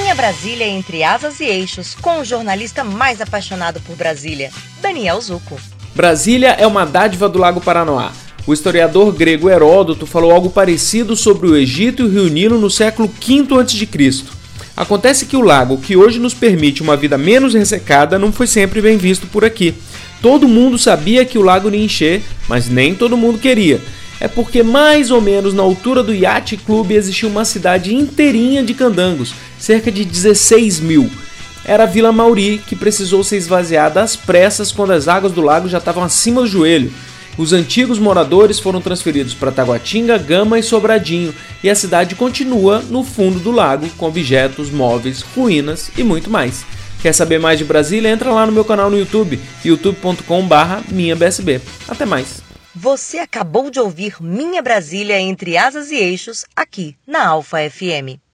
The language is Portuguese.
Minha Brasília entre asas e eixos, com o jornalista mais apaixonado por Brasília, Daniel Zucco. Brasília é uma dádiva do Lago Paranoá. O historiador grego Heródoto falou algo parecido sobre o Egito e o Rio Nilo no século V a.C. Acontece que o lago, que hoje nos permite uma vida menos ressecada, não foi sempre bem visto por aqui. Todo mundo sabia que o lago ia encher, mas nem todo mundo queria. É porque mais ou menos na altura do Yacht Club existia uma cidade inteirinha de candangos, cerca de 16 mil. Era a Vila Mauri, que precisou ser esvaziada às pressas quando as águas do lago já estavam acima do joelho. Os antigos moradores foram transferidos para Taguatinga, Gama e Sobradinho, e a cidade continua no fundo do lago, com objetos, móveis, ruínas e muito mais. Quer saber mais de Brasília? Entra lá no meu canal no YouTube, youtube.com/minhabsb. Até mais! Você acabou de ouvir Minha Brasília entre asas e eixos, aqui na Alfa FM.